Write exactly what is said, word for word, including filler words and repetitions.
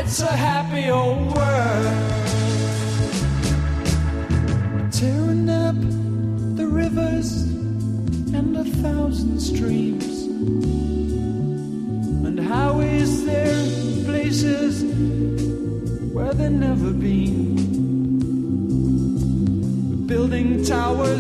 it's a happy old world. Tearing up the rivers and a thousand streams. And how is there places where there never been? Building towers